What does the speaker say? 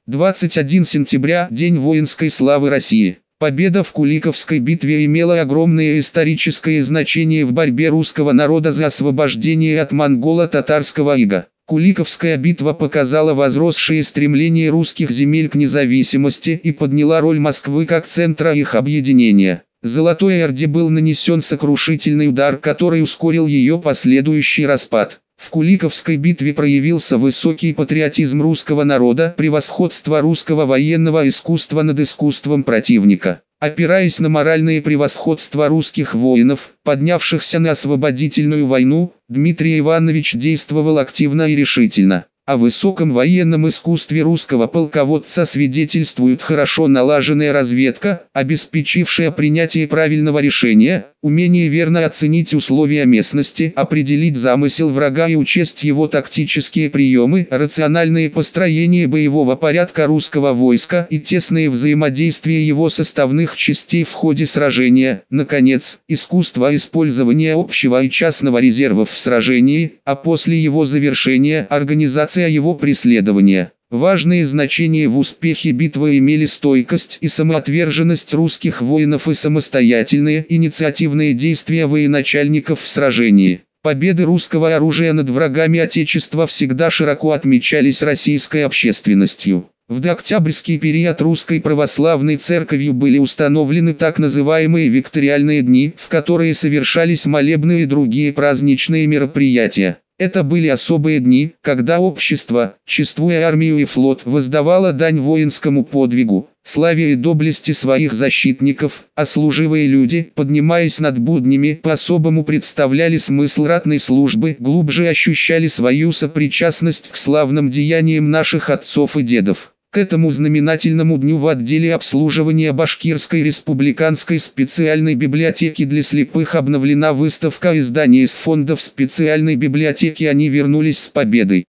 21 сентября – День воинской славы России. Победа в Куликовской битве имела огромное историческое значение в борьбе русского народа за освобождение от монголо-татарского ига. Куликовская битва показала возросшее стремление русских земель к независимости и подняла роль Москвы как центра их объединения. Золотой Орде был нанесен сокрушительный удар, который ускорил ее последующий распад. В Куликовской битве проявился высокий патриотизм русского народа, превосходство русского военного искусства над искусством противника. Опираясь на моральное превосходство русских воинов, поднявшихся на освободительную войну, Дмитрий Иванович действовал активно и решительно. О высоком военном искусстве русского полководца свидетельствует хорошо налаженная разведка, обеспечившая принятие правильного решения, умение верно оценить условия местности, определить замысел врага и учесть его тактические приемы, рациональное построение боевого порядка русского войска и тесное взаимодействие его составных частей в ходе сражения, наконец, искусство использования общего и частного резервов в сражении, а после его завершения организация его преследования. Важное значение в успехе битвы имели стойкость и самоотверженность русских воинов и самостоятельные инициативные действия военачальников в сражении. Победы русского оружия над врагами Отечества всегда широко отмечались российской общественностью. В дооктябрьский период Русской Православной Церковью были установлены так называемые викториальные дни, в которые совершались молебны и другие праздничные мероприятия. Это были особые дни, когда общество, чествуя армию и флот, воздавало дань воинскому подвигу, славе и доблести своих защитников, а служивые люди, поднимаясь над буднями, по-особому представляли смысл ратной службы, глубже ощущали свою сопричастность к славным деяниям наших отцов и дедов. К этому знаменательному дню в отделе обслуживания Башкирской республиканской специальной библиотеки для слепых обновлена выставка изданий из фондов специальной библиотеки «Они вернулись с победой».